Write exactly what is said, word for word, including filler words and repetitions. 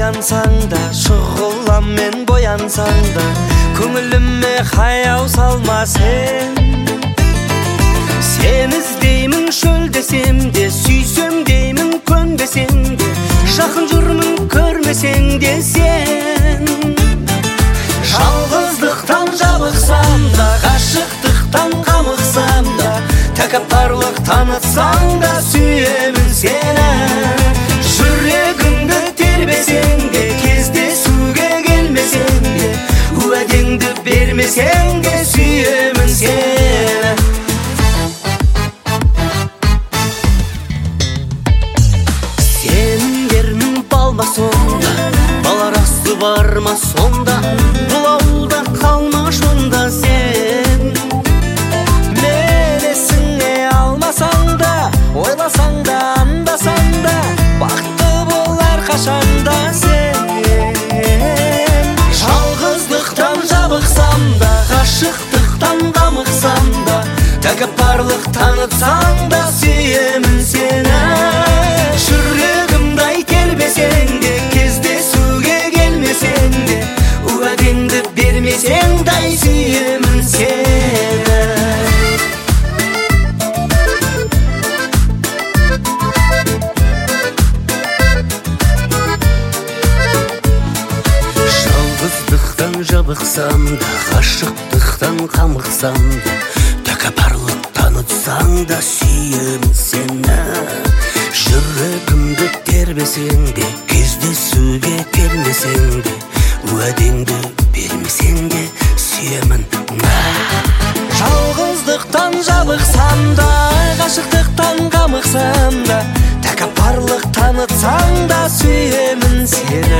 оянсаң да, шұғыламмен боянсаң да, көңіліме хаяу салма сен. Сен іздеймін шөлдесем де, сүйсем деймін көнбесең де, жақын жүрмін көрмесең де сен. Жалғыздықтан жабықсам да, ғашықтықтан қамықсам да, тәкаппарлық танытсаң да, сүйемін сені. Жүрегімді тербесең де, кездесуге келмесең де, уәдеңді бермесең де, сүйемін сені. Сендердің балма сонда, балар асты барма сонда, бұл ауылда қалма шонда сен. Мені сіңе алмасаң да, ойласаң да, андасаң да, бақытты болар қашанда сен. Жалғыздықтан жабықсам да, ғашықтықтан қамықсам да, тәкаппарлық танытсаң да, сүйемін сені. Жүрегімді ай тербесең де, кездесуге келмесең де, уәдеңді бермесең де, сүйемін сені. Жалғыздықтан жабықсам да, ғашықтықтан қамықсам да, тәкаппарлық танытсаң да, сүйемін сені. Жүрегімді тербесең де, кездесуге келмесең де, уәдеңді бермесең де, сүйемін. Жалғыздықтан жабықсам да, ғашықтықтан қамықсам да, тәкаппарлық танытсаң да, сүйемін сені.